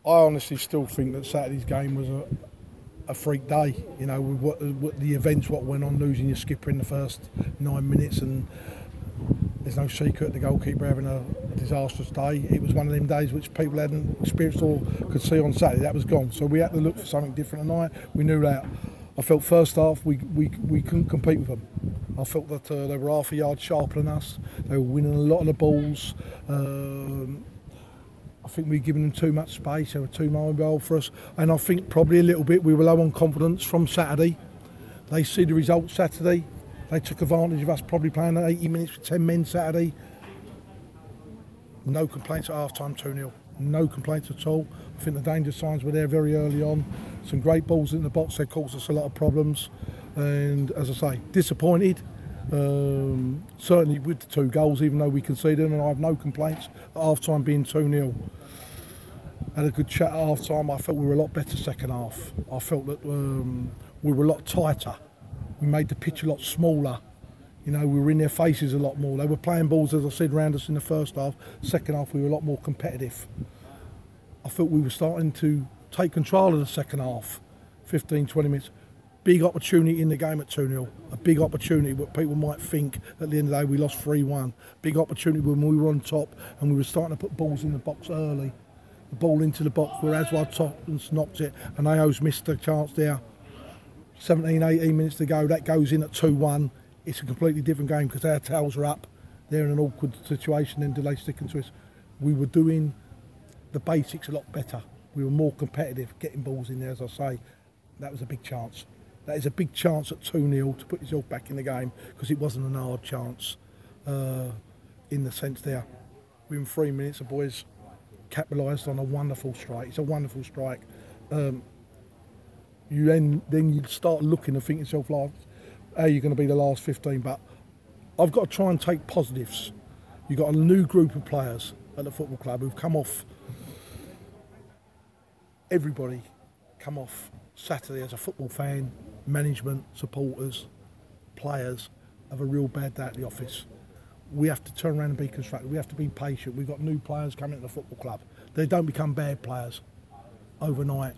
I honestly still think that Saturday's game was a freak day. You know, with what the events, what went on, losing your skipper in the first 9 minutes, and there's no secret the goalkeeper having a disastrous day. It was one of them days which people hadn't experienced or could see on Saturday. That was gone. So we had to look for something different tonight. We knew that. I felt first half we couldn't compete with them. I felt that they were half a yard sharper than us. They were winning a lot of the balls. I think we were giving them too much space. They were too mobile for us. And I think probably a little bit we were low on confidence from Saturday. They see the result Saturday. They took advantage of us probably playing at 80 minutes with 10 men Saturday. No complaints at half-time, 2-0. No complaints at all. I think the danger signs were there very early on. Some great balls in the box. They caused us a lot of problems. And as I say, disappointed. Certainly with the 2 goals, even though we conceded them, and I have no complaints at half-time being 2-0. Had a good chat at half-time. I felt we were a lot better second half. I felt that we were a lot tighter. We made the pitch a lot smaller. You know, we were in their faces a lot more. They were playing balls, as I said, around us in the first half. Second half, we were a lot more competitive. I thought we were starting to take control of the second half, 15, 20 minutes. Big opportunity in the game at 2-0. A big opportunity, what people might think at the end of the day we lost 3-1. Big opportunity when we were on top and we were starting to put balls in the box early. The ball into the box where Aswad Toppens knocked it and Ayo's missed a chance there. 17, 18 minutes to go, that goes in at 2-1. It's a completely different game because our tails are up. They're in an awkward situation, then delay sticking to us. We were doing the basics a lot better. We were more competitive, getting balls in there, as I say. That was a big chance. That is a big chance at 2-0 to put yourself back in the game because it wasn't an hard chance in the sense there. Within 3 minutes, the boys capitalised on a wonderful strike. It's a wonderful strike. You then you start looking and think to yourself, like, how are you going to be the last 15? But I've got to try and take positives. You've got a new group of players at the football club who've come off. Everybody come off Saturday as a football fan, management, supporters, players have a real bad day at the office. We have to turn around and be constructive. We have to be patient. We've got new players coming to the football club. They don't become bad players overnight.